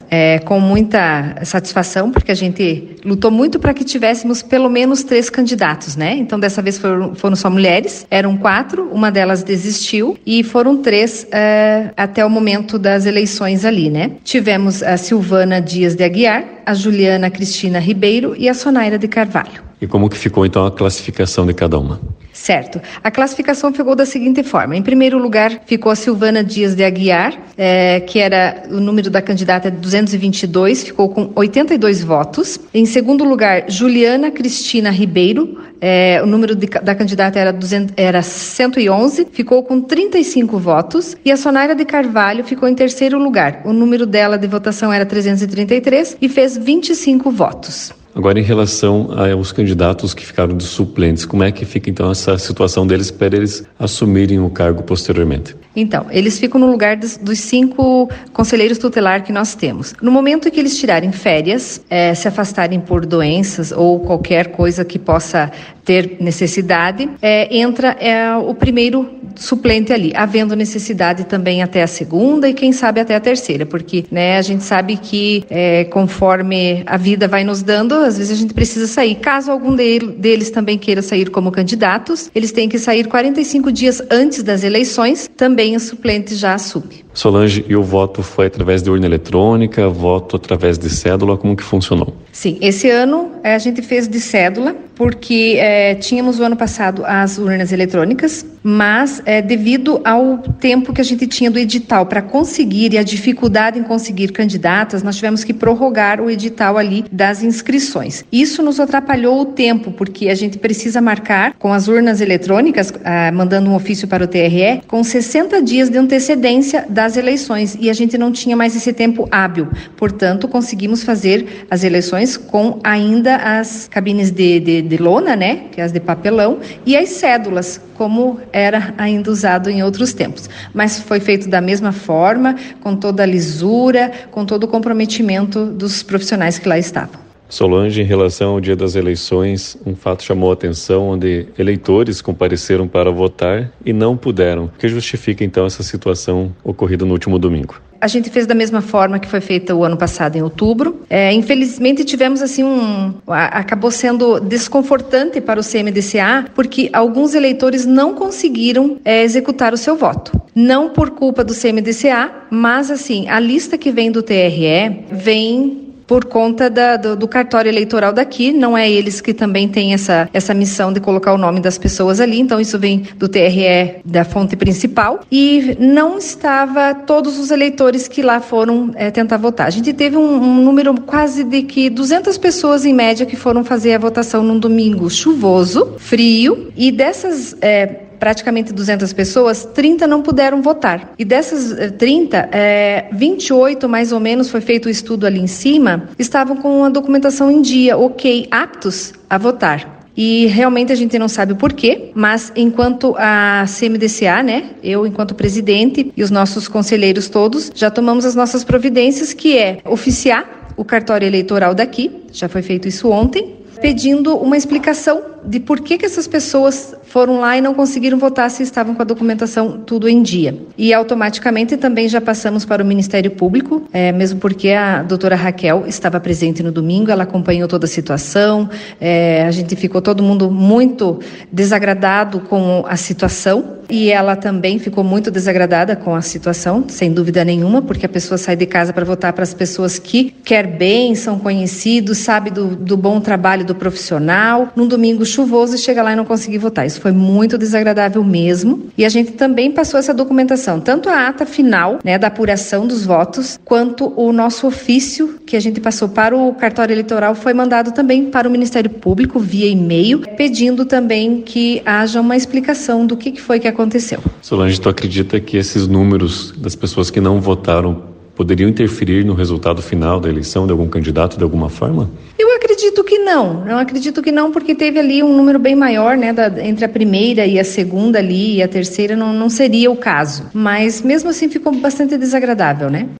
com muita satisfação, porque a gente lutou muito para que tivéssemos pelo menos 3 candidatos, né? Então, dessa vez foram só mulheres, eram 4, uma delas desistiu e foram 3 até o momento das eleições ali, né? Tivemos a Silvana Dias de Aguiar, a Juliana Cristina Ribeiro e a Sonaira de Carvalho. E como que ficou, então, a classificação de cada uma? Certo. A classificação ficou da seguinte forma. Em primeiro lugar, ficou a Silvana Dias de Aguiar, que era o número da candidata de 222, ficou com 82 votos. Em segundo lugar, Juliana Cristina Ribeiro, o número da candidata era 111, ficou com 35 votos. E a Sonaira de Carvalho ficou em terceiro lugar. O número dela de votação era 333 e fez 25 votos. Agora, em relação aos candidatos que ficaram de suplentes, como é que fica, então, essa situação deles para eles assumirem o cargo posteriormente? Então, eles ficam no lugar dos 5 conselheiros tutelar que nós temos. No momento que eles tirarem férias, se afastarem por doenças ou qualquer coisa que possa ter necessidade, entra o primeiro suplente ali, havendo necessidade também até a segunda e quem sabe até a terceira, porque, né, a gente sabe que conforme a vida vai nos dando, às vezes a gente precisa sair. Caso algum deles também queira sair como candidatos, eles têm que sair 45 dias antes das eleições, também o suplente já assume. Solange, e o voto foi através de urna eletrônica, voto através de cédula, como que funcionou? Sim, esse ano a gente fez de cédula, porque tínhamos o ano passado as urnas eletrônicas, mas devido ao tempo que a gente tinha do edital para conseguir e a dificuldade em conseguir candidatas, nós tivemos que prorrogar o edital ali das inscrições. Isso nos atrapalhou o tempo, porque a gente precisa marcar com as urnas eletrônicas, mandando um ofício para o TRE, com 60 dias de antecedência das eleições, e a gente não tinha mais esse tempo hábil. Portanto, conseguimos fazer as eleições com ainda as cabines de lona, né, que é as de papelão, e as cédulas, como era ainda usado em outros tempos. Mas foi feito da mesma forma, com toda a lisura, com todo o comprometimento dos profissionais que lá estavam. Solange, em relação ao dia das eleições, um fato chamou a atenção, onde eleitores compareceram para votar e não puderam. O que justifica, então, essa situação ocorrida no último domingo? A gente fez da mesma forma que foi feita o ano passado, em outubro. Infelizmente, tivemos assim acabou sendo desconfortante para o CMDCA, porque alguns eleitores não conseguiram executar o seu voto. Não por culpa do CMDCA, mas assim, a lista que vem do TRE vem por conta do cartório eleitoral daqui. Não é eles que também têm essa missão de colocar o nome das pessoas ali, então isso vem do TRE, da fonte principal, e não estava todos os eleitores que lá foram tentar votar. A gente teve um número quase de que 200 pessoas em média que foram fazer a votação num domingo chuvoso, frio, e dessas praticamente 200 pessoas, 30 não puderam votar. E dessas 30, 28 mais ou menos, foi feito o estudo ali em cima, estavam com a documentação em dia, aptos a votar. E realmente a gente não sabe o porquê, mas enquanto a CMDCA, né, eu enquanto presidente e os nossos conselheiros todos, já tomamos as nossas providências, que é oficiar o cartório eleitoral daqui, já foi feito isso ontem, pedindo uma explicação de por que essas pessoas foram lá e não conseguiram votar se estavam com a documentação tudo em dia. E automaticamente também já passamos para o Ministério Público, mesmo porque a doutora Raquel estava presente no domingo, ela acompanhou toda a situação, a gente ficou todo mundo muito desagradado com a situação, e ela também ficou muito desagradada com a situação, sem dúvida nenhuma, porque a pessoa sai de casa para votar para as pessoas que quer bem, são conhecidos, sabe do bom trabalho do profissional, num domingo chuvoso, e chega lá e não conseguir votar. Isso foi muito desagradável mesmo, e a gente também passou essa documentação, tanto a ata final, né, da apuração dos votos, quanto o nosso ofício que a gente passou para o cartório eleitoral foi mandado também para o Ministério Público via e-mail, pedindo também que haja uma explicação do que foi que aconteceu. Solange, tu acredita que esses números das pessoas que não votaram poderiam interferir no resultado final da eleição de algum candidato de alguma forma? Eu acredito que não. Eu acredito que não, porque teve ali um número bem maior, né, entre a primeira e a segunda ali, e a terceira não seria o caso. Mas mesmo assim ficou bastante desagradável, né?